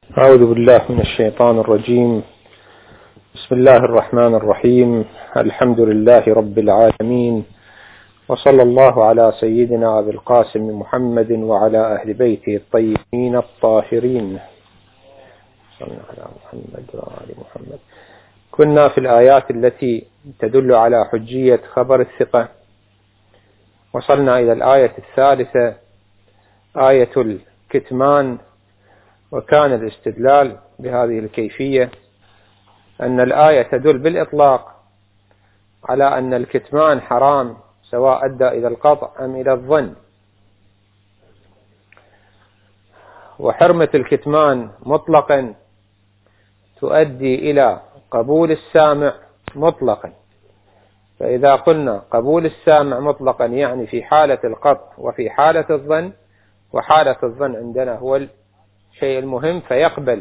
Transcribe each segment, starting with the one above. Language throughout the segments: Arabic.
أعوذ بالله من الشيطان الرجيم. بسم الله الرحمن الرحيم. الحمد لله رب العالمين، وصلى الله على سيدنا أبي القاسم محمد وعلى أهل بيته الطيبين الطاهرين. صلى على محمد وعلى محمد. كنا في الآيات التي تدل على حجية خبر الثقة، وصلنا إلى الآية الثالثة، آية الكتمان. وكان الاستدلال بهذه الكيفية أن الآية تدل بالإطلاق على أن الكتمان حرام، سواء أدى إلى القطع أم إلى الظن. وحرمة الكتمان مطلقا تؤدي إلى قبول السامع مطلقا. فإذا قلنا قبول السامع مطلقا يعني في حالة القطع وفي حالة الظن، وحالة الظن عندنا هو الشيء المهم، فيقبل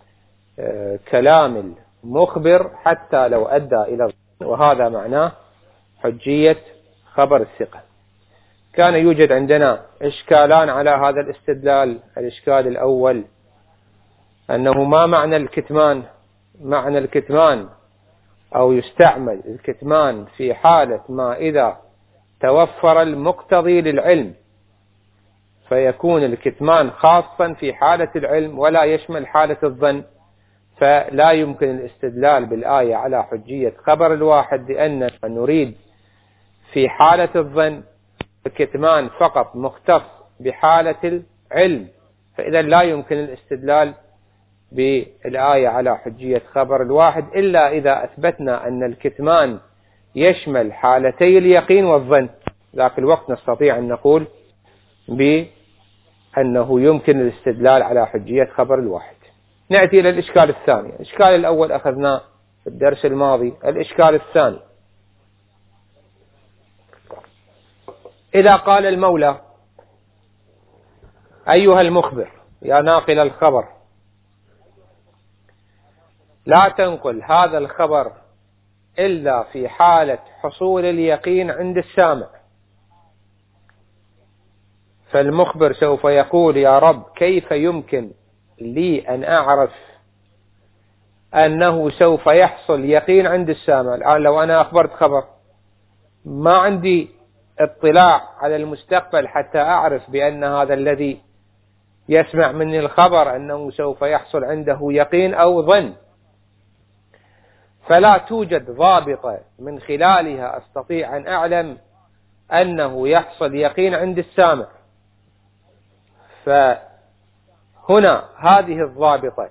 كلام المخبر حتى لو أدى إلى الظن، وهذا معناه حجية خبر الثقة. كان يوجد عندنا إشكالان على هذا الاستدلال. الإشكال الأول أنه ما معنى الكتمان؟ معنى الكتمان أو يستعمل الكتمان في حالة ما إذا توفر المقتضي للعلم، فيكون الكتمان خاصا في حالة العلم ولا يشمل حالة الظن. فلا يمكن الاستدلال بالآية على حجية خبر الواحد، لأننا نريد في حالة الظن الكتمان فقط مختص بحالة العلم، فإذا لا يمكن الاستدلال بالآية على حجية خبر الواحد إلا إذا أثبتنا أن الكتمان يشمل حالتي اليقين والظن. ذاك الوقت نستطيع أن نقول بأنه يمكن الاستدلال على حجية خبر الواحد. نأتي إلى الإشكال الثاني. الإشكال الأول أخذناه في الدرس الماضي. الإشكال الثاني: إذا قال المولى: أيها المخبر يا ناقل الخبر، لا تنقل هذا الخبر إلا في حالة حصول اليقين عند السامع. فالمخبر سوف يقول: يا رب، كيف يمكن لي أن أعرف أنه سوف يحصل يقين عند السامع؟ الآن لو أنا أخبرت خبر ما عندي اطلاع على المستقبل حتى أعرف بأن هذا الذي يسمع مني الخبر أنه سوف يحصل عنده يقين أو ظن، فلا توجد ضابطة من خلالها أستطيع أن أعلم أنه يحصل يقين عند السامع. فهنا هذه الضابطة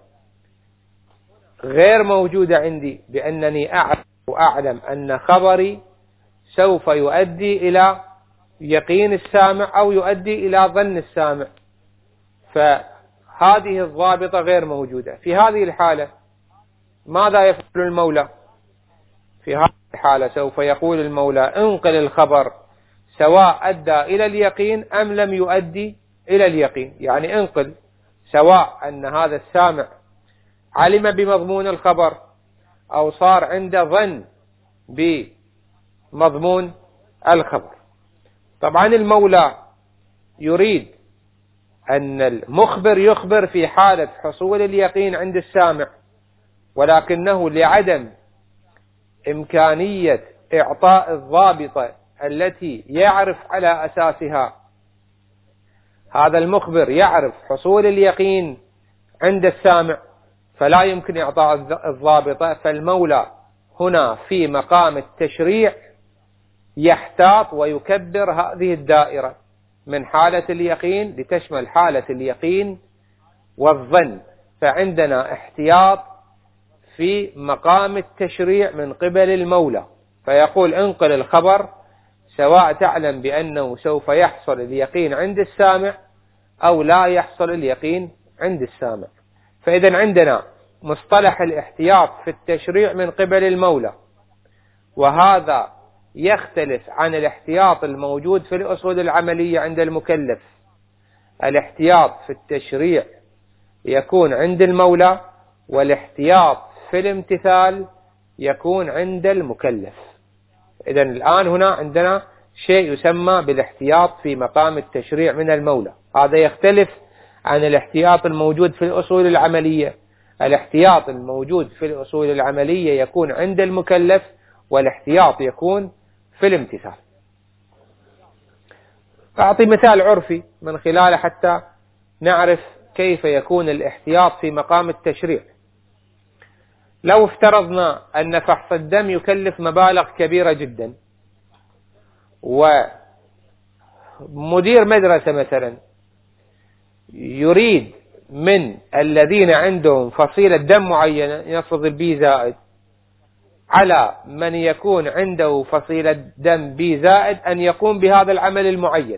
غير موجودة عندي، بأنني أعرف وأعلم أن خبري سوف يؤدي إلى يقين السامع أو يؤدي إلى ظن السامع، فهذه الضابطة غير موجودة. في هذه الحالة ماذا يفعل المولى؟ في هذه الحالة سوف يقول المولى: انقل الخبر سواء أدى إلى اليقين أم لم يؤدي إلى اليقين. يعني انقل سواء أن هذا السامع علم بمضمون الخبر أو صار عنده ظن بمضمون الخبر. طبعا المولى يريد أن المخبر يخبر في حالة حصول اليقين عند السامع، ولكنه لعدم إمكانية إعطاء الضابطة التي يعرف على أساسها هذا المخبر يعرف حصول اليقين عند السامع، فلا يمكن إعطاء الضابطة. فالمولى هنا في مقام التشريع يحتاط ويكبر هذه الدائرة من حالة اليقين لتشمل حالة اليقين والظن. فعندنا احتياط في مقام التشريع من قبل المولى، فيقول: انقل الخبر سواء تعلم بأنه سوف يحصل اليقين عند السامع أو لا يحصل اليقين عند السامع. فإذا عندنا مصطلح الاحتياط في التشريع من قبل المولى، وهذا يختلف عن الاحتياط الموجود في الأصول العملية عند المكلف. الاحتياط في التشريع يكون عند المولى، والاحتياط في الامتثال يكون عند المكلف. إذن الآن هنا عندنا شيء يسمى بالاحتياط في مقام التشريع من المولى. هذا يختلف عن الاحتياط الموجود في الأصول العملية. الاحتياط الموجود في الأصول العملية يكون عند المكلف، والاحتياط يكون في الامتثال. أعطي مثال عرفي من خلاله حتى نعرف كيف يكون الاحتياط في مقام التشريع. لو افترضنا أن فحص الدم يكلف مبالغ كبيرة جدا، ومدير مدرسة مثلا يريد من الذين عندهم فصيلة دم معينة يفرض البي زائد على من يكون عنده فصيلة دم بي زائد أن يقوم بهذا العمل المعين.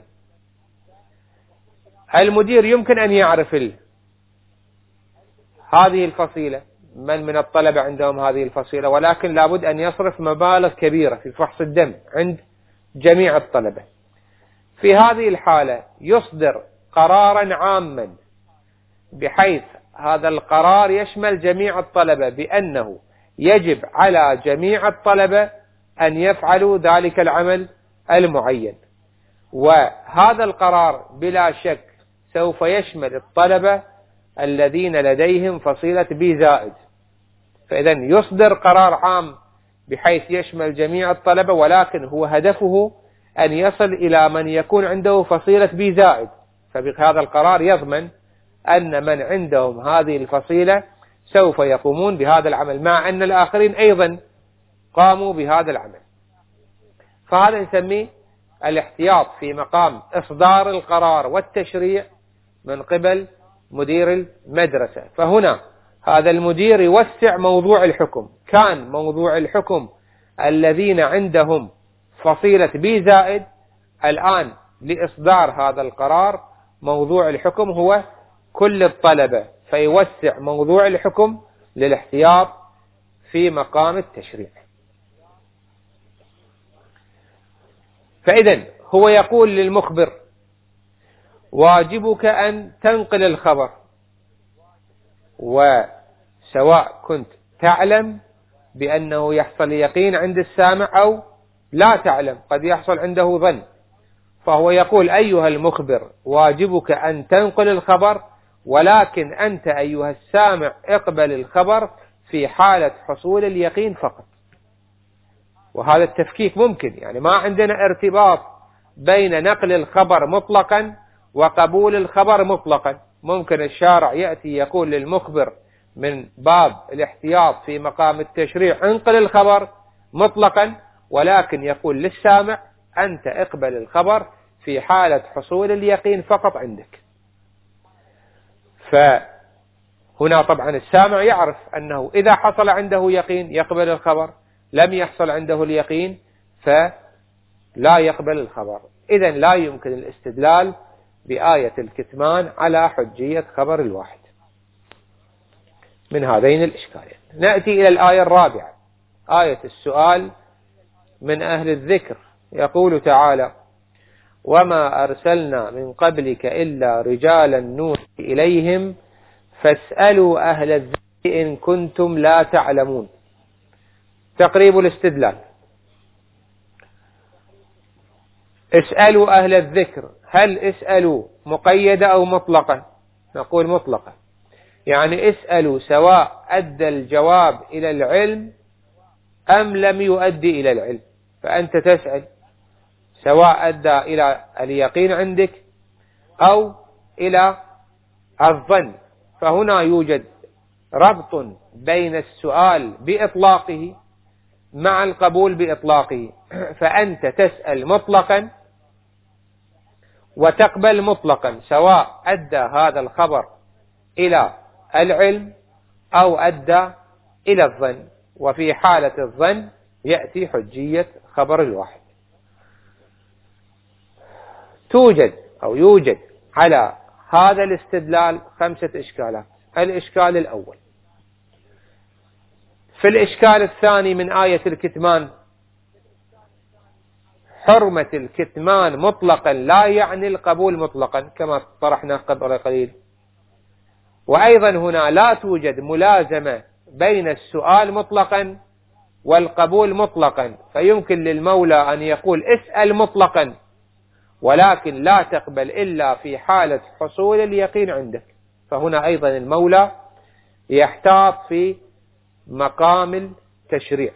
المدير يمكن أن يعرف هذه الفصيلة، من الطلبة عندهم هذه الفصيلة، ولكن لابد أن يصرف مبالغ كبيرة في فحص الدم عند جميع الطلبة. في هذه الحالة يصدر قرارا عاما بحيث هذا القرار يشمل جميع الطلبة بأنه يجب على جميع الطلبة أن يفعلوا ذلك العمل المعين، وهذا القرار بلا شك سوف يشمل الطلبة الذين لديهم فصيلة بي زائد. فإذا يصدر قرار عام بحيث يشمل جميع الطلبة، ولكن هو هدفه أن يصل إلى من يكون عنده فصيلة بي زائد، فبهذا القرار يضمن أن من عندهم هذه الفصيلة سوف يقومون بهذا العمل، مع أن الآخرين أيضا قاموا بهذا العمل. فهذا نسميه الاحتياط في مقام إصدار القرار والتشريع من قبل مدير المدرسة. فهنا هذا المدير يوسع موضوع الحكم. كان موضوع الحكم الذين عندهم فصيلة بي زائد، الآن لإصدار هذا القرار موضوع الحكم هو كل الطلبة، فيوسع موضوع الحكم للاحتياط في مقام التشريع. فإذا هو يقول للمخبر: واجبك أن تنقل الخبر، وسواء كنت تعلم بأنه يحصل يقين عند السامع أو لا تعلم، قد يحصل عنده ظن. فهو يقول: أيها المخبر واجبك أن تنقل الخبر، ولكن أنت أيها السامع اقبل الخبر في حالة حصول اليقين فقط. وهذا التفكيك ممكن، يعني ما عندنا ارتباط بين نقل الخبر مطلقا وقبول الخبر مطلقا. ممكن الشارع يأتي يقول للمخبر من باب الاحتياط في مقام التشريع: انقل الخبر مطلقا، ولكن يقول للسامع: أنت اقبل الخبر في حالة حصول اليقين فقط عندك. فهنا طبعا السامع يعرف أنه إذا حصل عنده يقين يقبل الخبر، لم يحصل عنده اليقين فلا يقبل الخبر. إذن لا يمكن الاستدلال بآية الكتمان على حجية خبر الواحد من هذين الإشكالين. نأتي إلى الآية الرابعة، آية السؤال من أهل الذكر. يقول تعالى: وما أرسلنا من قبلك إلا رجالا نوحي إليهم فاسألوا أهل الذكر إن كنتم لا تعلمون. تقريب الاستدلال: اسألوا أهل الذكر، هل اسألوا مقيدة أو مطلقة؟ نقول مطلقة، يعني اسألوا سواء أدى الجواب إلى العلم أم لم يؤدي إلى العلم. فأنت تسأل سواء أدى إلى اليقين عندك أو إلى الظن. فهنا يوجد ربط بين السؤال بإطلاقه مع القبول بإطلاقه. فأنت تسأل مطلقا وتقبل مطلقا، سواء أدى هذا الخبر إلى العلم أو أدى إلى الظن. وفي حالة الظن يأتي حجية خبر الواحد. يوجد على هذا الاستدلال 5 إشكالات. الإشكال الأول: في الإشكال الثاني من آية الكتمان، حرمة الكتمان مطلقا لا يعني القبول مطلقا كما طرحنا قبل قليل. وأيضا هنا لا توجد ملازمة بين السؤال مطلقا والقبول مطلقا، فيمكن للمولى أن يقول اسأل مطلقا ولكن لا تقبل إلا في حالة حصول اليقين عندك. فهنا أيضا المولى يحتاط في مقام التشريع.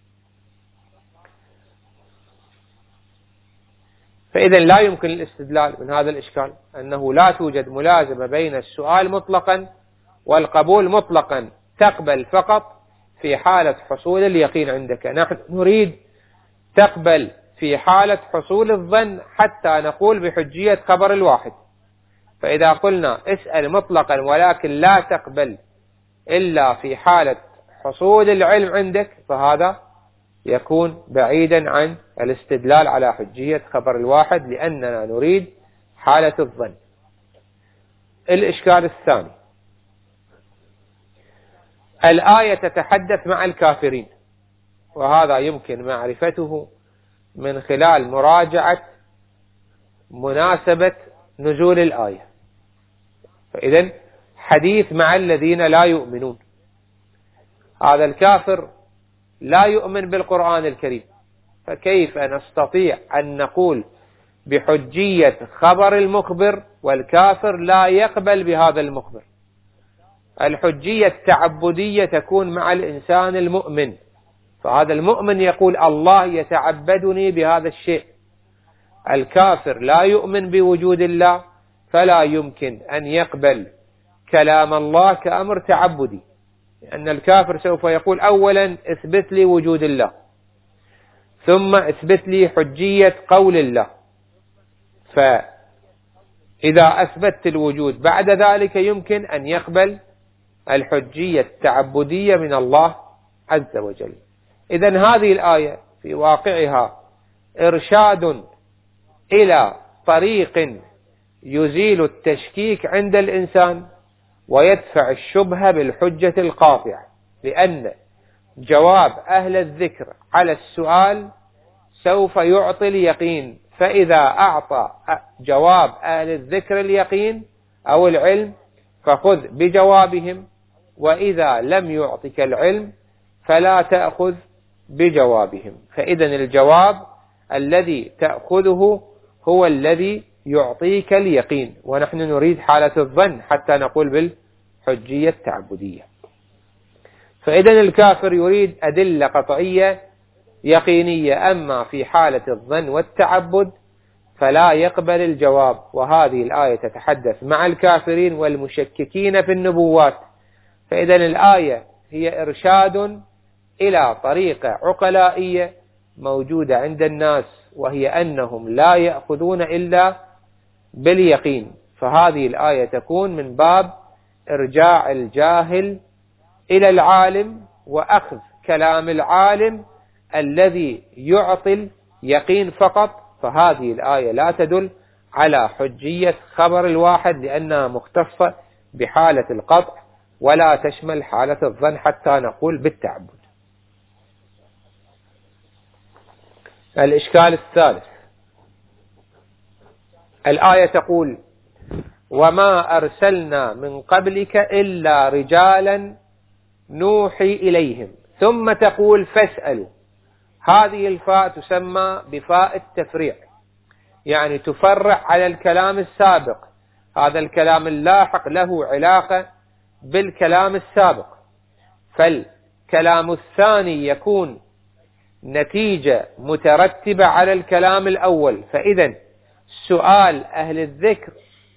فإذا لا يمكن الاستدلال من هذا الإشكال أنه لا توجد ملازمة بين السؤال مطلقا والقبول مطلقا، تقبل فقط في حالة حصول اليقين عندك. نحن نريد تقبل في حالة حصول الظن حتى نقول بحجية خبر الواحد. فإذا قلنا اسأل مطلقا ولكن لا تقبل إلا في حالة حصول العلم عندك، فهذا يكون بعيدا عن الاستدلال على حجية خبر الواحد، لأننا نريد حالة الظن. الإشكال الثاني: الآية تتحدث مع الكافرين، وهذا يمكن معرفته من خلال مراجعة مناسبة نزول الآية. فإذا حديث مع الذين لا يؤمنون، هذا الكافر لا يؤمن بالقرآن الكريم، فكيف نستطيع أن نقول بحجية خبر المخبر والكافر لا يقبل بهذا المخبر؟ الحجية التعبدية تكون مع الإنسان المؤمن، فهذا المؤمن يقول الله يتعبدني بهذا الشيء. الكافر لا يؤمن بوجود الله، فلا يمكن أن يقبل كلام الله كأمر تعبدي، لأن الكافر سوف يقول أولا اثبت لي وجود الله، ثم اثبت لي حجية قول الله، فإذا أثبت الوجود بعد ذلك يمكن أن يقبل الحجية التعبدية من الله عز وجل. إذن هذه الآية في واقعها إرشاد إلى طريق يزيل التشكيك عند الإنسان ويدفع الشبهة بالحجة القاطعة، لأن جواب أهل الذكر على السؤال سوف يعطي اليقين، فإذا أعطى جواب أهل الذكر اليقين أو العلم فخذ بجوابهم، وإذا لم يعطك العلم فلا تأخذ بجوابهم. فإذا الجواب الذي تأخذه هو الذي يعطيك اليقين، ونحن نريد حالة الظن حتى نقول بالحجية التعبدية. فإذا الكافر يريد أدلة قطعية يقينية، أما في حالة الظن والتعبد فلا يقبل الجواب. وهذه الآية تتحدث مع الكافرين والمشككين في النبوات. فإذا الآية هي إرشاد إلى طريقة عقلائية موجودة عند الناس، وهي أنهم لا يأخذون إلا باليقين. فهذه الآية تكون من باب إرجاع الجاهل إلى العالم وأخذ كلام العالم الذي يعطي اليقين فقط. فهذه الآية لا تدل على حجية خبر الواحد، لأنها مختصة بحالة القطع ولا تشمل حالة الظن حتى نقول بالتعبد. الإشكال الثالث: الآية تقول وما أرسلنا من قبلك إلا رجالا نوحي إليهم، ثم تقول فاسألوا. هذه الفاء تسمى بفاء التفريع، يعني تفرع على الكلام السابق. هذا الكلام اللاحق له علاقة بالكلام السابق، فالكلام الثاني يكون نتيجة مترتبة على الكلام الأول. فإذا سؤال أهل الذكر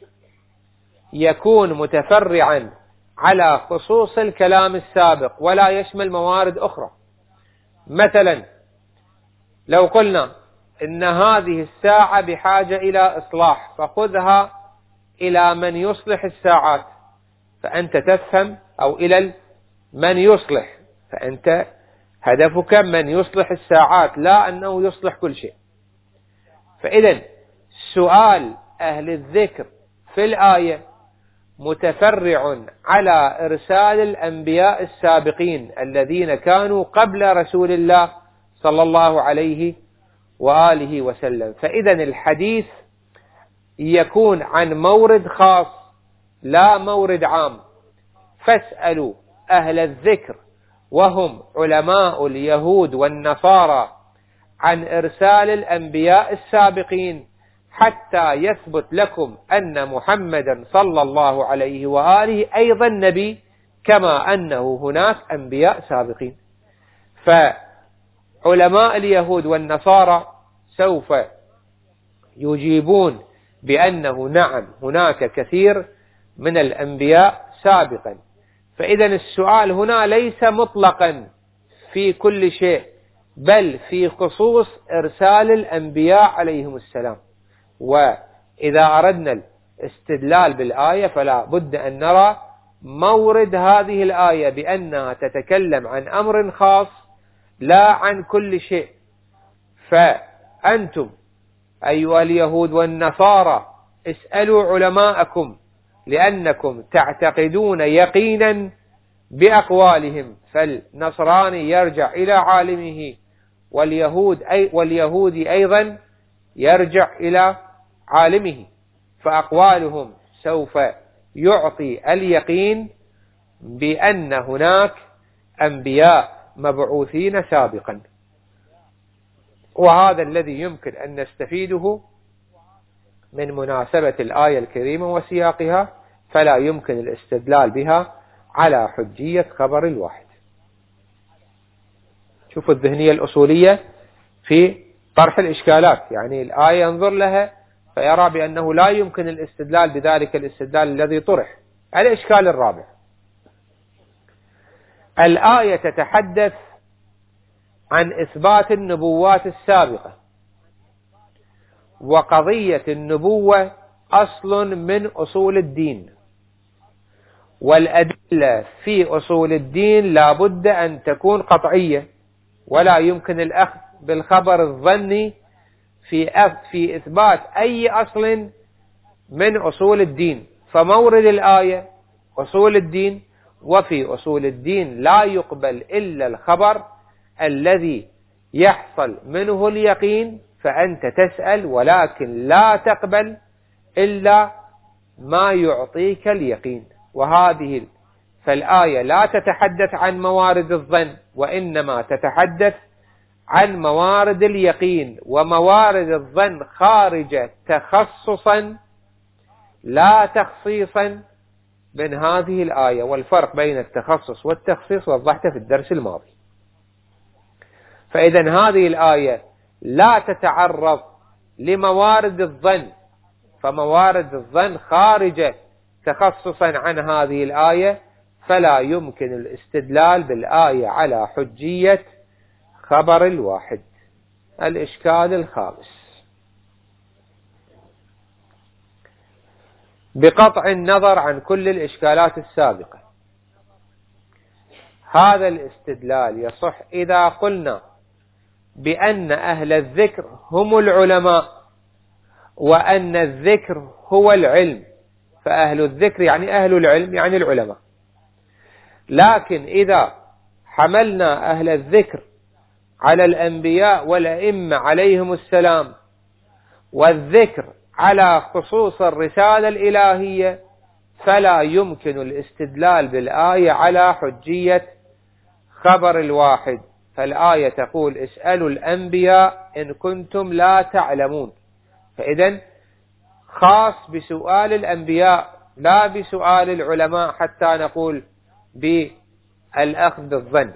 يكون متفرعا على خصوص الكلام السابق ولا يشمل موارد أخرى. مثلا لو قلنا إن هذه الساعة بحاجة إلى إصلاح، فخذها إلى من يصلح الساعات، فأنت تفهم، أو إلى من يصلح، فأنت هدفك من يصلح الساعات، لا أنه يصلح كل شيء. فإذا سؤال أهل الذكر في الآية متفرع على إرسال الأنبياء السابقين الذين كانوا قبل رسول الله صلى الله عليه وآله وسلم. فإذا الحديث يكون عن مورد خاص لا مورد عام. فاسألوا أهل الذكر وهم علماء اليهود والنصارى عن إرسال الأنبياء السابقين، حتى يثبت لكم أن محمدا صلى الله عليه وآله أيضا نبي كما أنه هناك أنبياء سابقين. فعلماء اليهود والنصارى سوف يجيبون بأنه نعم هناك كثير من الأنبياء سابقا. فإذا السؤال هنا ليس مطلقا في كل شيء، بل في خصوص إرسال الأنبياء عليهم السلام. وإذا أردنا الاستدلال بالآية فلا بد أن نرى مورد هذه الآية بأنها تتكلم عن أمر خاص لا عن كل شيء. فأنتم أيها اليهود والنصارى اسألوا علماءكم لأنكم تعتقدون يقينا بأقوالهم، فالنصراني يرجع إلى عالمه واليهودي أيضا يرجع إلى عالمه، فأقوالهم سوف يعطي اليقين بأن هناك أنبياء مبعوثين سابقا. وهذا الذي يمكن أن نستفيده من مناسبة الآية الكريمة وسياقها، فلا يمكن الاستدلال بها على حجية خبر الواحد. شوفوا الذهنية الأصولية في طرح الإشكالات، يعني الآية ينظر لها فيرى بأنه لا يمكن الاستدلال بذلك الاستدلال الذي طرح. الإشكال الرابع: الآية تتحدث عن إثبات النبوات السابقة، وقضية النبوة أصل من أصول الدين، والأدلة في أصول الدين لا بد أن تكون قطعية، ولا يمكن الأخذ بالخبر الظني في إثبات أي أصل من أصول الدين. فمورد الآية أصول الدين، وفي أصول الدين لا يقبل إلا الخبر الذي يحصل منه اليقين، فأنت تسأل ولكن لا تقبل إلا ما يعطيك اليقين. فالآية لا تتحدث عن موارد الظن، وإنما تتحدث عن موارد اليقين، وموارد الظن خارجة تخصصا لا تخصيصا من هذه الآية. والفرق بين التخصص والتخصيص وضحته في الدرس الماضي. فإذا هذه الآية لا تتعرض لموارد الظن، فموارد الظن خارجة تخصصا عن هذه الآية، فلا يمكن الاستدلال بالآية على حجية خبر الواحد. الإشكال الخامس: بقطع النظر عن كل الإشكالات السابقة، هذا الاستدلال يصح إذا قلنا بأن أهل الذكر هم العلماء، وأن الذكر هو العلم، فأهل الذكر يعني أهل العلم يعني العلماء. لكن إذا حملنا أهل الذكر على الأنبياء والأئمة عليهم السلام، والذكر على خصوص الرسالة الإلهية، فلا يمكن الاستدلال بالآية على حجية خبر الواحد. فالآية تقول: اسألوا الأنبياء إن كنتم لا تعلمون. فإذن خاص بسؤال الأنبياء لا بسؤال العلماء حتى نقول بالأخذ بالظن.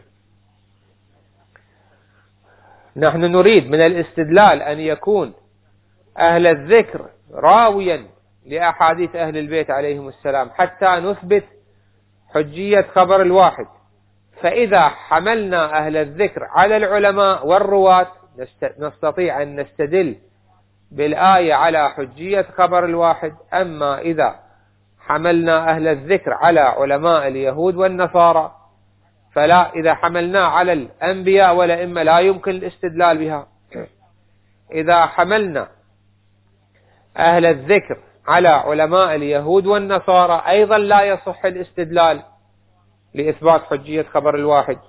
نحن نريد من الاستدلال أن يكون أهل الذكر راويا لأحاديث أهل البيت عليهم السلام حتى نثبت حجية خبر الواحد. فإذا حملنا أهل الذكر على العلماء والرواة نستطيع أن نستدل بالآية على حجية خبر الواحد. أما إذا حملنا أهل الذكر على علماء اليهود والنصارى فلا، إذا حملنا على الأنبياء والأئمة لا يمكن الاستدلال بها. إذا حملنا أهل الذكر على علماء اليهود والنصارى أيضا لا يصح الاستدلال لإثبات حجية خبر الواحد.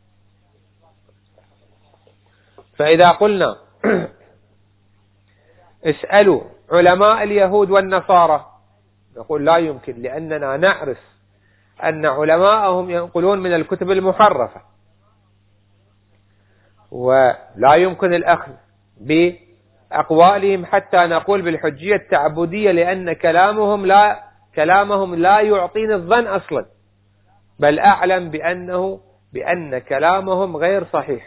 فإذا قلنا اسألوا علماء اليهود والنصارى نقول لا يمكن، لأننا نعرف أن علماءهم ينقلون من الكتب المحرفة، ولا يمكن الأخذ أقوالهم حتى نقول بالحجية التعبدية، لأن كلامهم لا يعطيني الظن أصلا، بل أعلم بأن كلامهم غير صحيح.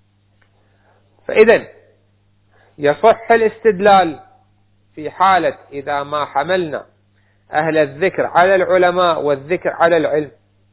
فإذا يصح الاستدلال في حالة إذا ما حملنا أهل الذكر على العلماء والذكر على العلم،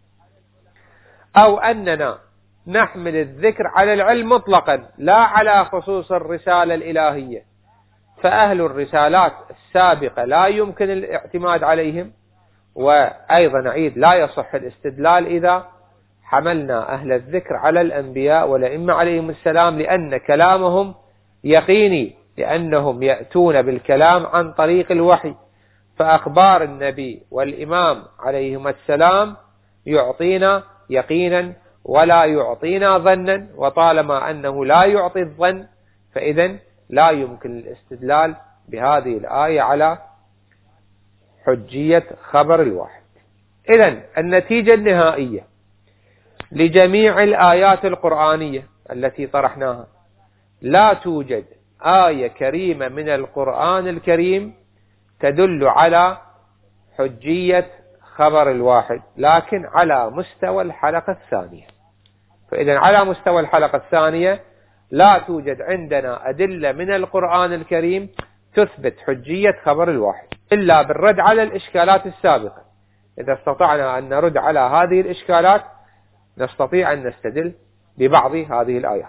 أو أننا نحمل الذكر على العلم مطلقا لا على خصوص الرسالة الإلهية، فأهل الرسالات السابقة لا يمكن الاعتماد عليهم، وأيضا نعيد لا يصح الاستدلال إذا حملنا أهل الذكر على الأنبياء والأئمة عليهم السلام، لأن كلامهم يقيني، لأنهم يأتون بالكلام عن طريق الوحي، فأخبار النبي والإمام عليهم السلام يعطينا يقينا ولا يعطينا ظنا، وطالما أنه لا يعطي الظن فإذن لا يمكن الاستدلال بهذه الآية على حجية خبر الواحد. إذن النتيجة النهائية لجميع الآيات القرآنية التي طرحناها، لا توجد آية كريمة من القرآن الكريم تدل على حجية خبر الواحد، لكن على مستوى الحلقة الثانية. فإذا على مستوى الحلقة الثانية لا توجد عندنا أدلة من القرآن الكريم تثبت حجية خبر الواحد إلا بالرد على الإشكالات السابقة. إذا استطعنا أن نرد على هذه الإشكالات نستطيع أن نستدل ببعض هذه الآيات.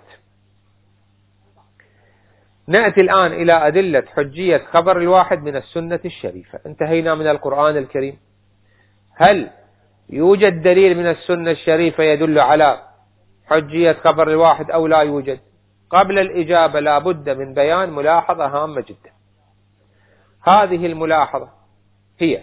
نأتي الآن إلى أدلة حجية خبر الواحد من السنة الشريفة. انتهينا من القرآن الكريم. هل يوجد دليل من السنة الشريفة يدل على حجية خبر الواحد أو لا يوجد؟ قبل الإجابة لا بد من بيان ملاحظة هامة جدا. هذه الملاحظة هي: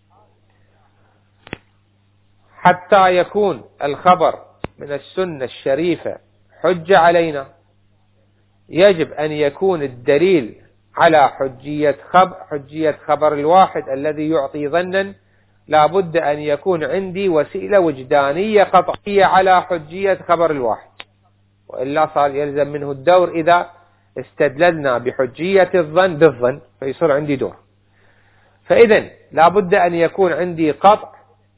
حتى يكون الخبر من السنة الشريفة حجة علينا يجب أن يكون الدليل على حجية خبر الواحد الذي يعطي ظنا، لا بد أن يكون عندي وسيلة وجدانية قطعية على حجية خبر الواحد، وإلا صار يلزم منه الدور إذا استدللنا بحجية الظن بالظن فيصير عندي دور. فإذا لا بد أن يكون عندي قطع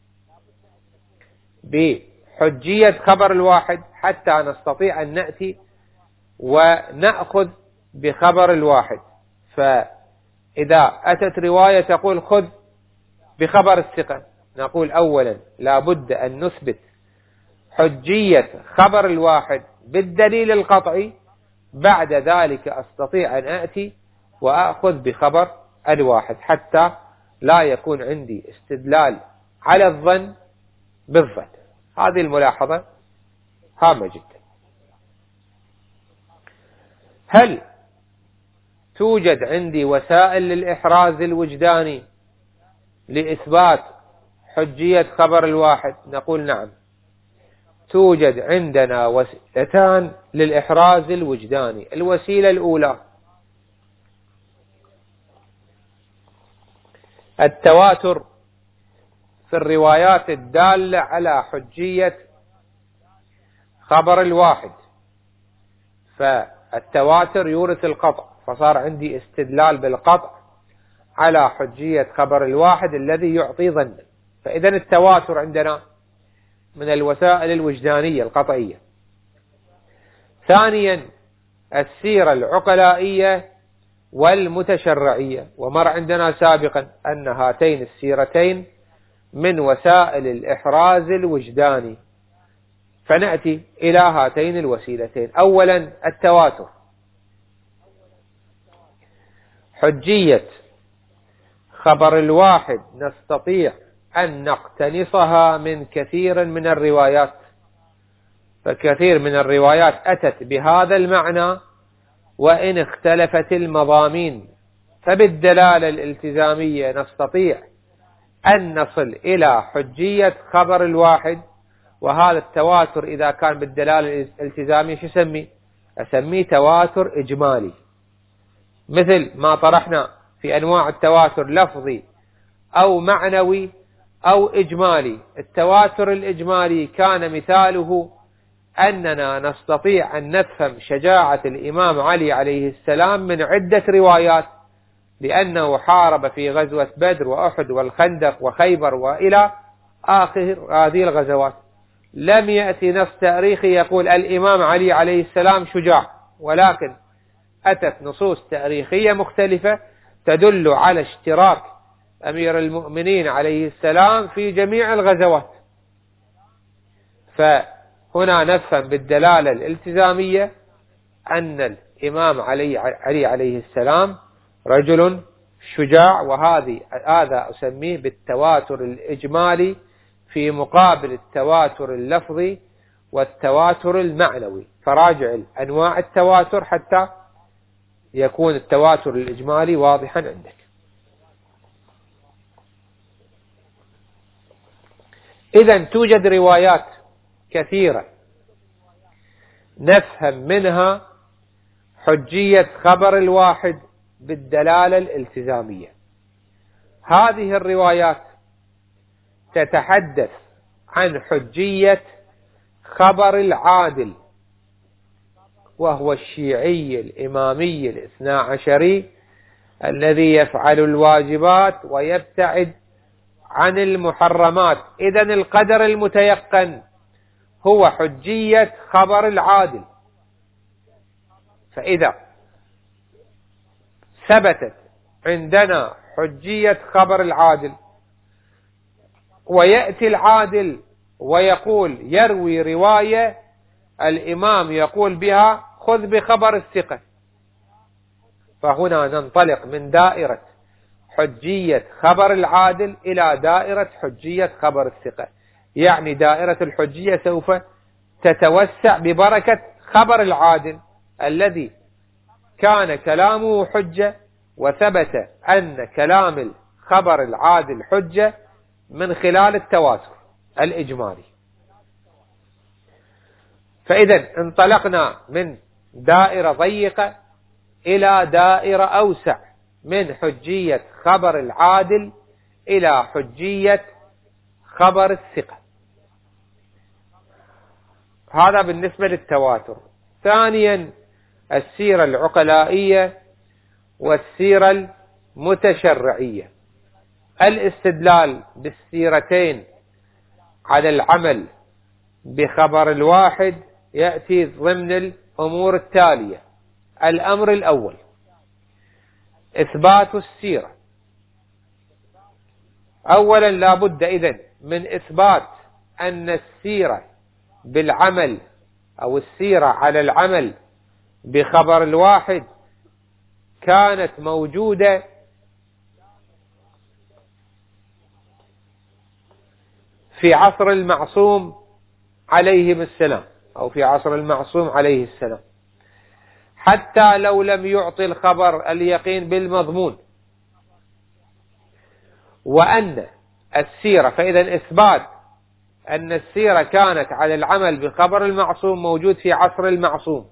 بحجية خبر الواحد حتى نستطيع أن نأتي ونأخذ بخبر الواحد. فإذا أتت رواية تقول خذ بخبر الثقة، نقول أولا لا بد أن نثبت حجية خبر الواحد بالدليل القطعي، بعد ذلك أستطيع أن أتي وأخذ بخبر الواحد حتى لا يكون عندي استدلال على الظن بالظن. هذه الملاحظة هامة جدا. هل توجد عندي وسائل للإحراز الوجداني لإثبات حجية خبر الواحد؟ نقول نعم، توجد عندنا وسيلتان للإحراز الوجداني. الوسيلة الأولى التواتر في الروايات الدالة على حجية خبر الواحد، فالتواتر يورث القطع، فصار عندي استدلال بالقطع على حجية خبر الواحد الذي يعطي ظنا. فإذا التواتر عندنا من الوسائل الوجدانية القطعية. ثانيا السيرة العقلائية والمتشرعية، ومر عندنا سابقا أن هاتين السيرتين من وسائل الإحراز الوجداني، فنأتي إلى هاتين الوسيلتين. أولا التواتر، حجية خبر الواحد نستطيع أن نقتنصها من كثير من الروايات، فكثير من الروايات أتت بهذا المعنى وإن اختلفت المضامين، فبالدلالة الالتزامية نستطيع أن نصل إلى حجية خبر الواحد. وهذا التواتر إذا كان بالدلالة الالتزامية شو أسميه تواتر إجمالي، مثل ما طرحنا في أنواع التواتر: لفظي أو معنوي أو إجمالي. التواتر الإجمالي كان مثاله أننا نستطيع أن نفهم شجاعة الإمام علي عليه السلام من عدة روايات، لأنه حارب في غزوة بدر وأحد والخندق وخيبر وإلى آخر هذه الغزوات. لم يأتي نص تاريخي يقول الإمام علي عليه السلام شجاع، ولكن أتت نصوص تاريخية مختلفة تدل على اشتراك أمير المؤمنين عليه السلام في جميع الغزوات. فهنا نفهم بالدلالة الالتزامية أن الإمام علي عليه السلام رجل شجاع، هذا أسميه بالتواتر الإجمالي في مقابل التواتر اللفظي والتواتر المعنوي. فراجع أنواع التواتر حتى يكون التواتر الإجمالي واضحا عندك. إذن توجد روايات كثيرة نفهم منها حجية خبر الواحد بالدلالة الالتزامية. هذه الروايات تتحدث عن حجية خبر العادل، وهو الشيعي الإمامي الاثنى عشري الذي يفعل الواجبات ويبتعد عن المحرمات. إذن القدر المتيقن هو حجية خبر العادل. فإذا ثبتت عندنا حجية خبر العادل، ويأتي العادل ويقول يروي رواية الإمام يقول بها خذ بخبر الثقة، فهنا ننطلق من دائرة حجية خبر العادل إلى دائرة حجية خبر الثقة. يعني دائرة الحجية سوف تتوسع ببركة خبر العادل الذي كان كلامه حجة، وثبت أن كلام الخبر العادل حجة من خلال التواتر الإجمالي. فإذا انطلقنا من دائرة ضيقة إلى دائرة أوسع، من حجية خبر العادل إلى حجية خبر الثقة. هذا بالنسبة للتواتر. ثانيا السيرة العقلائية والسيرة المتشرعية. الاستدلال بالسيرتين على العمل بخبر الواحد يأتي ضمن الأمور التالية. الأمر الأول إثبات السيرة. أولا لا بد إذن من إثبات أن السيرة بالعمل أو السيرة على العمل بخبر الواحد كانت موجودة في عصر المعصوم عليهم السلام، أو في عصر المعصوم عليه السلام، حتى لو لم يعطي الخبر اليقين بالمضمون. وأن السيرة، فإذا إثبات أن السيرة كانت على العمل بخبر المعصوم موجود في عصر المعصوم،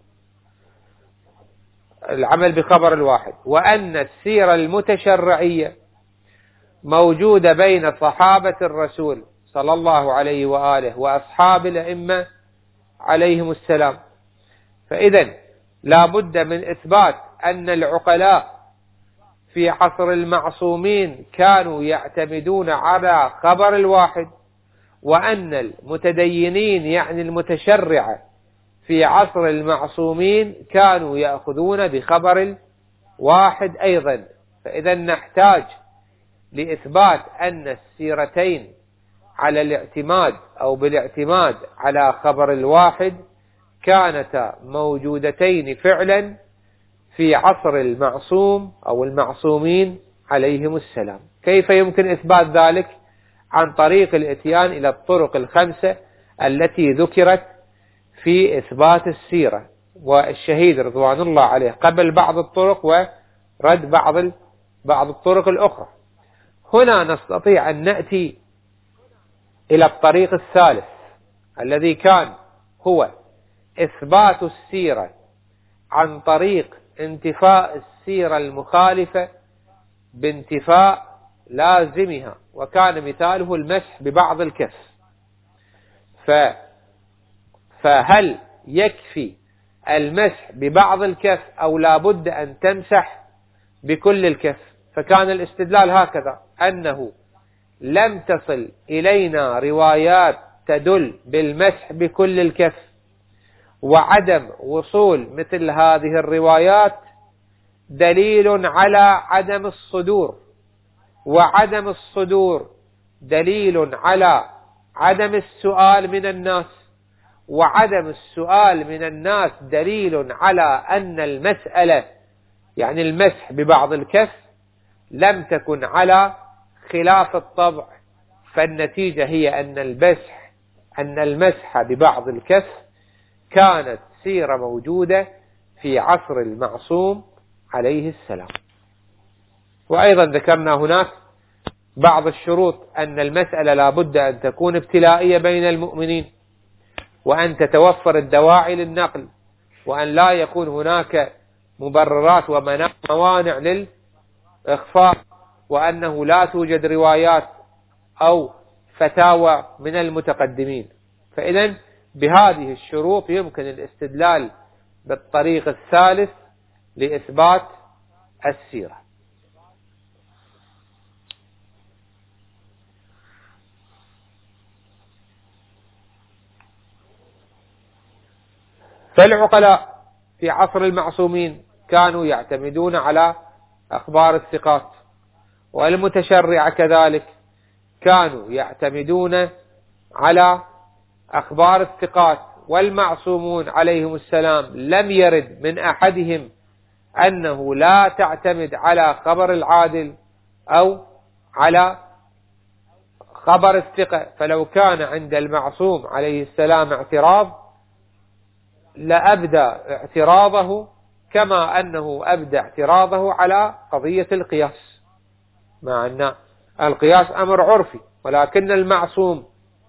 العمل بخبر الواحد. وأن السيرة المتشرعية موجودة بين صحابة الرسول صلى الله عليه وآله وأصحاب الأئمة عليهم السلام. فإذا لا بد من إثبات أن العقلاء في عصر المعصومين كانوا يعتمدون على خبر الواحد، وأن المتدينين يعني المتشرعة في عصر المعصومين كانوا يأخذون بخبر الواحد أيضا. فإذا نحتاج لإثبات أن السيرتين على الاعتماد أو بالاعتماد على خبر الواحد كانتا موجودتين فعلا في عصر المعصوم أو المعصومين عليهم السلام. كيف يمكن إثبات ذلك؟ عن طريق الإتيان إلى الطرق الخمسة التي ذكرت في إثبات السيرة، والشهيد رضوان الله عليه قبل بعض الطرق ورد بعض الطرق الأخرى. هنا نستطيع أن نأتي إلى الطريق الثالث الذي كان هو إثبات السيرة عن طريق انتفاء السيرة المخالفة بانتفاء لازمها، وكان مثاله المسح ببعض الكف. فهل يكفي المسح ببعض الكف أو لا بد أن تمسح بكل الكف؟ فكان الاستدلال هكذا، أنه لم تصل إلينا روايات تدل بالمسح بكل الكف، وعدم وصول مثل هذه الروايات دليل على عدم الصدور، وعدم الصدور دليل على عدم السؤال من الناس، وعدم السؤال من الناس دليل على أن المسألة يعني المسح ببعض الكف لم تكن على خلاف الطبع. فالنتيجة هي أن المسح ببعض الكف كانت سيرة موجودة في عصر المعصوم عليه السلام. وأيضا ذكرنا هناك بعض الشروط، أن المسألة لا بد أن تكون ابتلائية بين المؤمنين، وأن تتوفر الدواعي للنقل، وأن لا يكون هناك مبررات وموانع للإخفاء، وأنه لا توجد روايات أو فتاوى من المتقدمين. فإذا بهذه الشروط يمكن الاستدلال بالطريق الثالث لإثبات السيرة. فالعقلاء في عصر المعصومين كانوا يعتمدون على أخبار الثقات، والمتشرعة كذلك كانوا يعتمدون على أخبار الثقات، والمعصومون عليهم السلام لم يرد من أحدهم أنه لا تعتمد على خبر العادل أو على خبر الثقة. فلو كان عند المعصوم عليه السلام اعتراض لأبدى اعتراضه كما أنه أبدى اعتراضه على قضية القياس، مع أن القياس أمر عرفي، ولكن المعصوم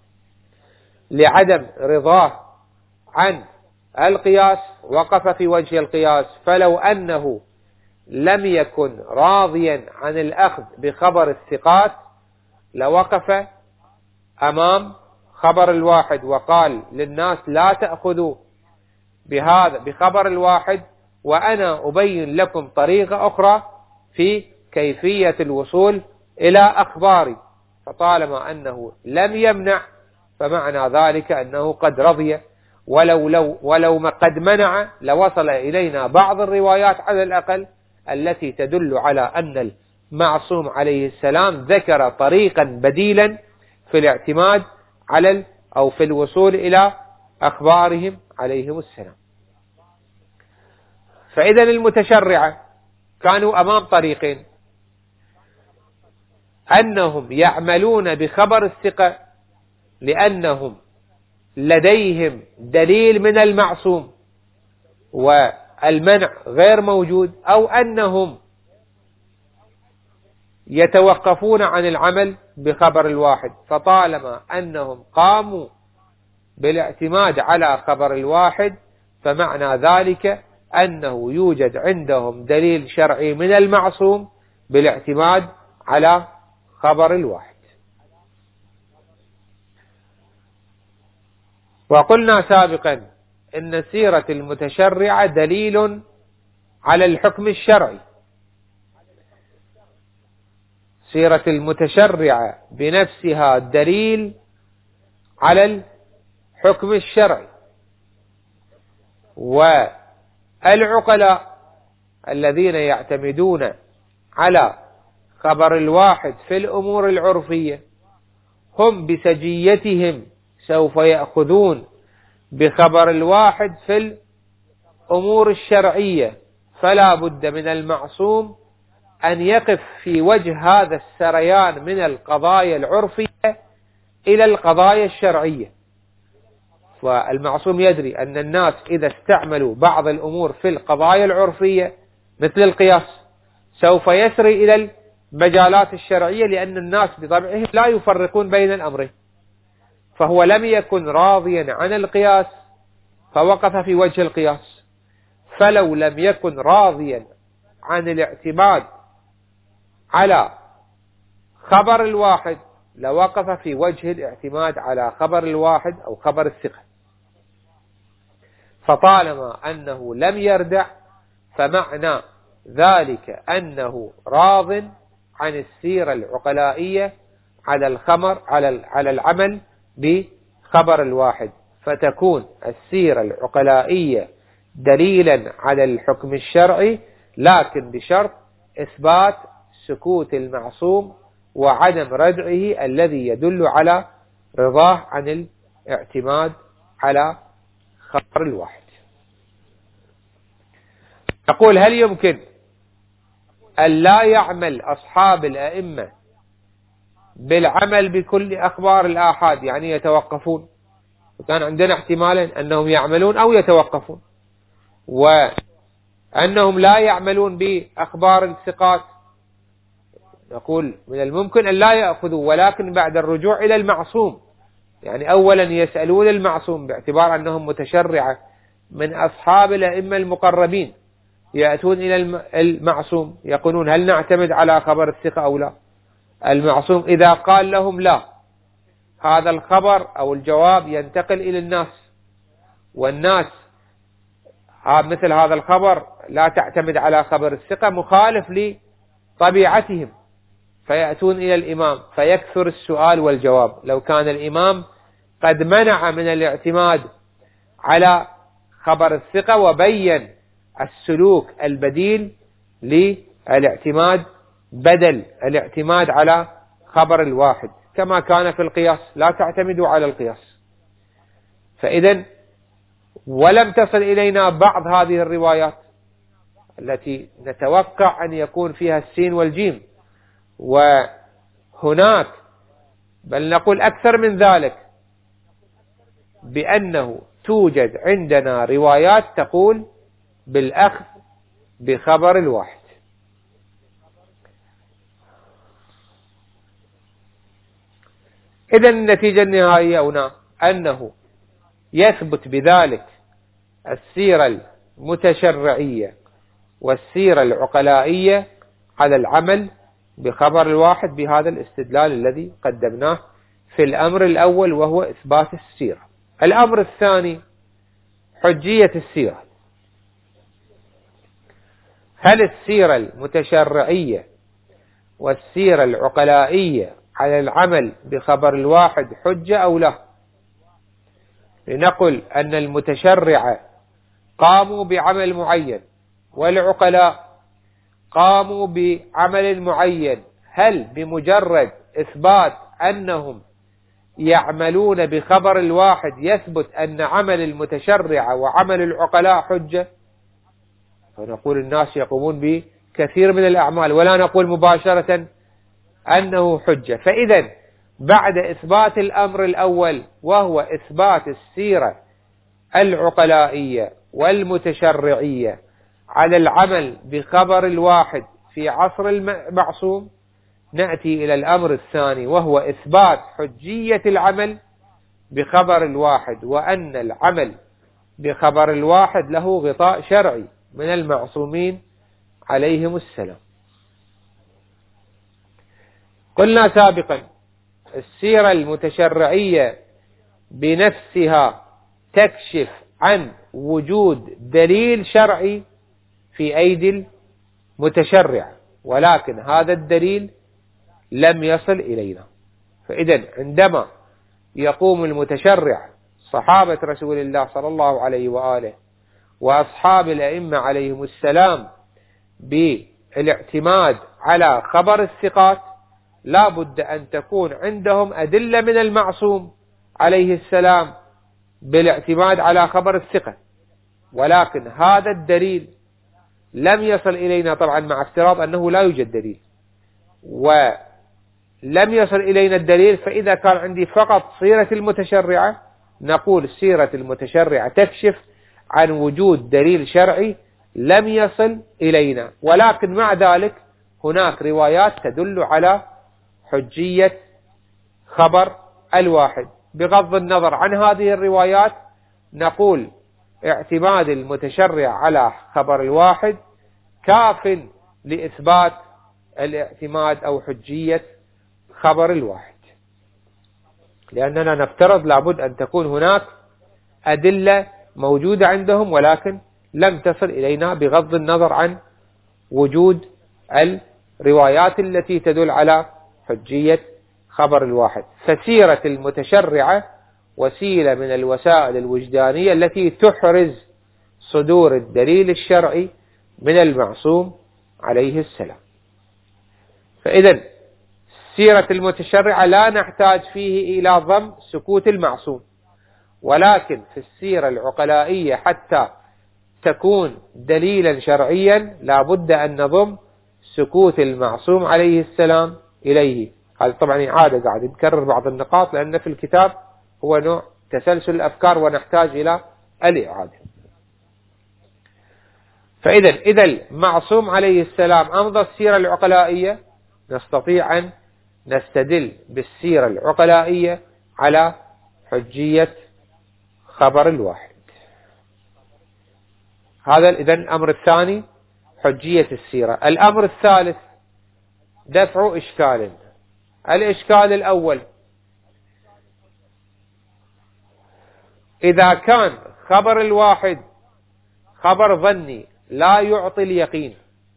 لعدم رضاه عن القياس وقف في وجه القياس. فلو أنه لم يكن راضيا عن الأخذ بخبر الثقات لوقف أمام خبر الواحد وقال للناس لا تأخذوا بخبر الواحد، وأنا أبين لكم طريقة أخرى في كيفية الوصول إلى أخباري. فطالما أنه لم يمنع فمعنى ذلك أنه قد رضي، ولو ما قد منع لوصل إلينا بعض الروايات على الأقل التي تدل على أن المعصوم عليه السلام ذكر طريقا بديلا في الاعتماد على أو في الوصول إلى أخبارهم عليهم السلام. فإذا المتشرعة كانوا أمام طريقين: أنهم يعملون بخبر الثقة لأنهم لديهم دليل من المعصوم والمنع غير موجود، أو أنهم يتوقفون عن العمل بخبر الواحد. فطالما أنهم قاموا بالاعتماد على خبر الواحد فمعنى ذلك أنه يوجد عندهم دليل شرعي من المعصوم بالاعتماد على خبر الواحد. وقلنا سابقا إن سيرة المتشرعة دليل على الحكم الشرعي. سيرة المتشرعة بنفسها دليل على الحكم الشرعي، والعقلاء الذين يعتمدون على خبر الواحد في الأمور العرفية هم بسجيتهم سوف يأخذون بخبر الواحد في الأمور الشرعية. فلا بد من المعصوم أن يقف في وجه هذا السريان من القضايا العرفية إلى القضايا الشرعية. والمعصوم يدري أن الناس إذا استعملوا بعض الأمور في القضايا العرفية مثل القياس سوف يسري إلى المجالات الشرعية، لأن الناس بطبعهم لا يفرقون بين الأمرين. فهو لم يكن راضيا عن القياس فوقف في وجه القياس، فلو لم يكن راضيا عن الاعتماد على خبر الواحد لوقف في وجه الاعتماد على خبر الواحد أو خبر الثقة. فطالما أنه لم يردع فمعنى ذلك أنه راض عن السيرة العقلائية على العمل بخبر الواحد، فتكون السيرة العقلائية دليلا على الحكم الشرعي، لكن بشرط إثبات سكوت المعصوم وعدم ردعه الذي يدل على رضاه عن الاعتماد على خبر الواحد. نقول: هل يمكن أن لا يعمل أصحاب الأئمة بالعمل بكل أخبار الآحاد، يعني يتوقفون؟ وكان عندنا احتمالا أنهم يعملون أو يتوقفون، وأنهم لا يعملون بأخبار الثقات. نقول: من الممكن أن لا يأخذوا، ولكن بعد الرجوع إلى المعصوم، يعني أولا يسألون المعصوم باعتبار أنهم متشرعة من أصحاب الأئمة المقربين، يأتون إلى المعصوم يقولون: هل نعتمد على خبر الثقة أو لا؟ المعصوم إذا قال لهم لا، هذا الخبر أو الجواب ينتقل إلى الناس، والناس مثل هذا الخبر لا تعتمد على خبر الثقة، مخالف لطبيعتهم، فيأتون إلى الإمام فيكثر السؤال والجواب. لو كان الإمام قد منع من الاعتماد على خبر الثقة وبين السلوك البديل للاعتماد بدل الاعتماد على خبر الواحد، كما كان في القياس: لا تعتمدوا على القياس. فإذا ولم تصل إلينا بعض هذه الروايات التي نتوقع أن يكون فيها السين والجيم، وهناك بل نقول أكثر من ذلك، بأنه توجد عندنا روايات تقول بالأخذ بخبر الواحد. إذن النتيجة النهائية هنا أنه يثبت بذلك السيرة المتشرعية والسيرة العقلائية على العمل بخبر الواحد بهذا الاستدلال الذي قدمناه في الأمر الأول، وهو إثبات السيرة. الأمر الثاني حجية السيرة. هل السيرة المتشرعية والسيرة العقلائية على العمل بخبر الواحد حجة أو لا؟ لنقل أن المتشرع قاموا بعمل معين والعقلاء قاموا بعمل معين، هل بمجرد إثبات أنهم يعملون بخبر الواحد يثبت أن عمل المتشرع وعمل العقلاء حجة؟ فنقول الناس يقومون بكثير من الأعمال، ولا نقول مباشرة أنه حجة. فإذا بعد إثبات الأمر الأول وهو إثبات السيرة العقلائية والمتشرعية على العمل بخبر الواحد في عصر المعصوم، نأتي إلى الأمر الثاني وهو إثبات حجية العمل بخبر الواحد، وأن العمل بخبر الواحد له غطاء شرعي من المعصومين عليهم السلام. قلنا سابقا السيرة المتشرعية بنفسها تكشف عن وجود دليل شرعي في أيدي المتشرع، ولكن هذا الدليل لم يصل إلينا. فإذا عندما يقوم المتشرع صحابة رسول الله صلى الله عليه وآله وأصحاب الأئمة عليهم السلام بالاعتماد على خبر الثقات، لا بد أن تكون عندهم أدلة من المعصوم عليه السلام بالاعتماد على خبر الثقة، ولكن هذا الدليل لم يصل إلينا، طبعا مع افتراض أنه لا يوجد دليل، ولم يصل إلينا الدليل. فإذا كان عندي فقط سيرة المتشرعة، نقول سيرة المتشرعة تكشف عن وجود دليل شرعي لم يصل إلينا، ولكن مع ذلك هناك روايات تدل على حجية خبر الواحد. بغض النظر عن هذه الروايات، نقول اعتماد المتشرع على خبر الواحد كاف لإثبات الاعتماد أو حجية خبر الواحد، لأننا نفترض لابد أن تكون هناك أدلة موجودة عندهم ولكن لم تصل إلينا بغض النظر عن وجود الروايات التي تدل على حجية خبر الواحد. فسيرة المتشرعة وسيلة من الوسائل الوجدانية التي تحرز صدور الدليل الشرعي من المعصوم عليه السلام. فإذا سيرة المتشرعة لا نحتاج فيه إلى ضم سكوت المعصوم، ولكن في السيرة العقلائية حتى تكون دليلا شرعيا لا بد أن نضم سكوت المعصوم عليه السلام إليه. هذا طبعا إعادة قاعد نكرر بعض النقاط لأن في الكتاب هو نوع تسلسل الأفكار ونحتاج إلى الإعادة. إذا المعصوم عليه السلام أمضى السيرة العقلائية، نستطيع أن نستدل بالسيرة العقلائية على حجية خبر الواحد. هذا إذن الأمر الثاني حجية السيرة. الأمر الثالث دفع إشكال. الإشكال الأول: إذا كان خبر الواحد خبر ظني لا يعطي اليقين،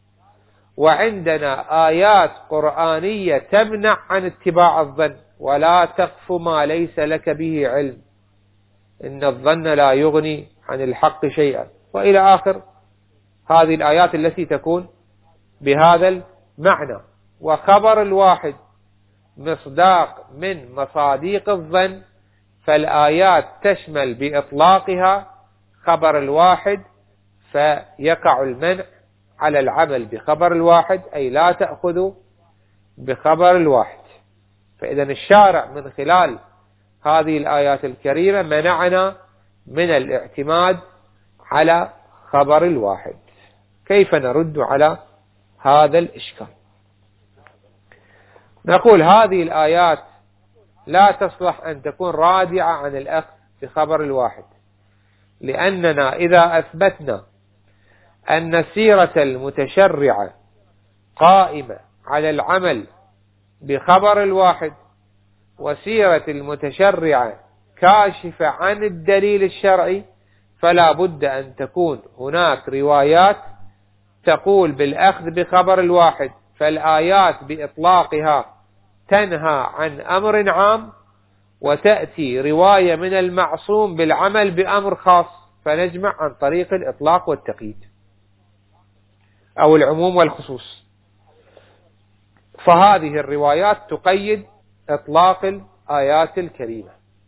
وعندنا آيات قرآنية تمنع عن اتباع الظن، ولا تقف ما ليس لك به علم، إن الظن لا يغني عن الحق شيئا، وإلى آخر هذه الآيات التي تكون بهذا المعنى. وخبر الواحد مصداق من مصاديق الظن، فالآيات تشمل بإطلاقها خبر الواحد، فيقع المنع على العمل بخبر الواحد، أي لا تأخذ بخبر الواحد. فإذا الشارع من خلال هذه الآيات الكريمة منعنا من الاعتماد على خبر الواحد. كيف نرد على هذا الإشكال؟ نقول هذه الآيات لا تصلح أن تكون رادعة عن الأخذ بخبر الواحد، لأننا إذا أثبتنا أن سيرة المتشرعة قائمة على العمل بخبر الواحد، وسيرة المتشرعة كاشفة عن الدليل الشرعي، فلا بد أن تكون هناك روايات تقول بالأخذ بخبر الواحد، فالآيات بإطلاقها تنهى عن أمر عام، وتأتي رواية من المعصوم بالعمل بأمر خاص، فنجمع عن طريق الإطلاق والتقييد أو العموم والخصوص. فهذه الروايات تقيد إطلاق الآيات الكريمة.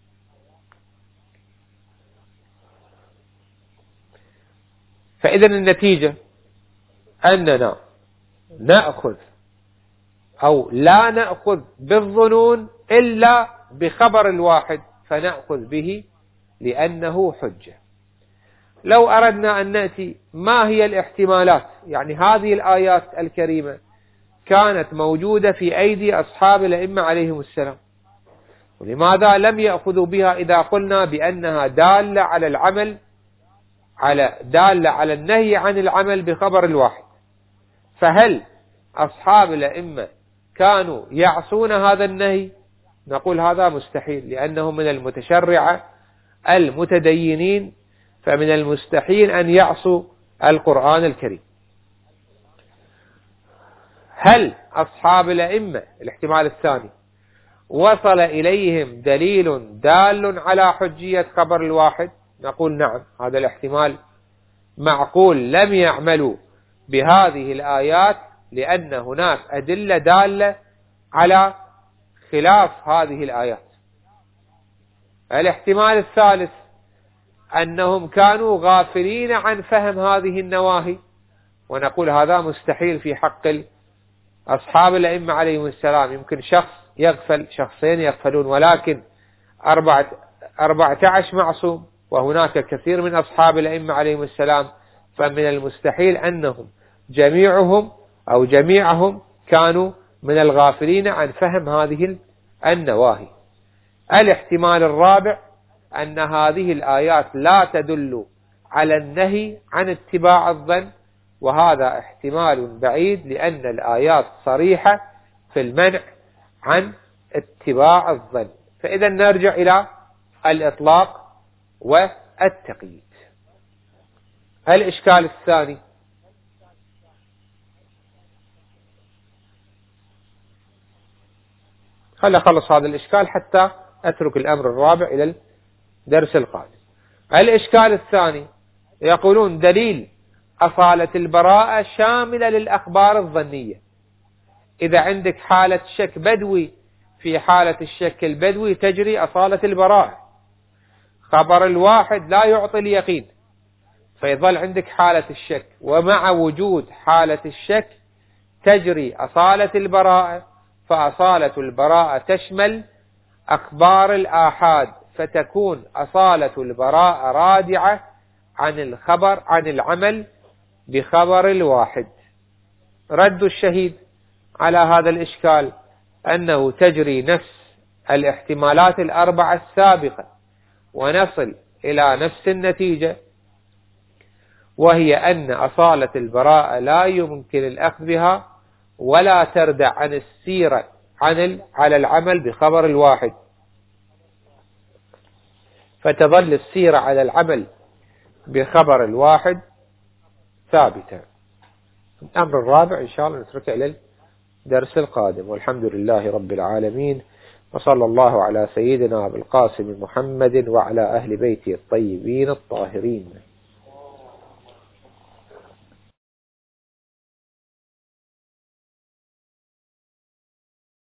فإذا النتيجة أننا نأخذ أو لا نأخذ بالظنون إلا بخبر الواحد، فنأخذ به لأنه حجة. لو أردنا أن نأتي ما هي الاحتمالات، يعني هذه الآيات الكريمة كانت موجودة في أيدي أصحاب الأئمة عليهم السلام، ولماذا لم يأخذوا بها إذا قلنا بأنها دالة على العمل دالة على النهي عن العمل بخبر الواحد؟ فهل أصحاب الأئمة كانوا يعصون هذا النهي؟ نقول هذا مستحيل، لأنهم من المتشرعة المتدينين، فمن المستحيل أن يعصوا القرآن الكريم. هل أصحاب الأئمة، الاحتمال الثاني، وصل إليهم دليل دال على حجية خبر الواحد؟ نقول نعم، هذا الاحتمال معقول. لم يعملوا بهذه الآيات لأن هناك أدلة دالة على خلاف هذه الآيات. الاحتمال الثالث أنهم كانوا غافلين عن فهم هذه النواهي، ونقول هذا مستحيل في حق أصحاب الأئمة عليهم السلام. يمكن شخص يغفل، شخصين يغفلون، ولكن 14 معصوم، وهناك كثير من أصحاب الأئمة عليهم السلام، فمن المستحيل أنهم جميعهم كانوا من الغافلين عن فهم هذه النواهي. الاحتمال الرابع أن هذه الآيات لا تدل على النهي عن اتباع الظن، وهذا احتمال بعيد، لأن الآيات صريحة في المنع عن اتباع الظن. فإذا نرجع إلى الإطلاق والتقييد. الإشكال الثاني خلي أخلص هذا الإشكال حتى أترك الأمر الرابع إلى الدرس القادم. الإشكال الثاني يقولون دليل أصالة البراءة شاملة للأخبار الظنية. إذا عندك حالة شك بدوي، في حالة الشك البدوي تجري أصالة البراءة، خبر الواحد لا يعطي اليقين، فيظل عندك حالة الشك، ومع وجود حالة الشك تجري أصالة البراءة، فأصالة البراءة تشمل أخبار الآحاد، فتكون أصالة البراءة رادعة عن العمل بخبر الواحد. رد الشهيد على هذا الإشكال أنه تجري نفس الاحتمالات الأربعة السابقة ونصل إلى نفس النتيجة، وهي أن أصالة البراءة لا يمكن الأخذ بها ولا تردع عن السيرة على العمل بخبر الواحد، فتظل السيرة على العمل بخبر الواحد ثابتة. الأمر الرابع إن شاء الله نتركه إلى الدرس القادم، والحمد لله رب العالمين، وصلى الله على سيدنا أبي القاسم محمد وعلى أهل بيته الطيبين الطاهرين.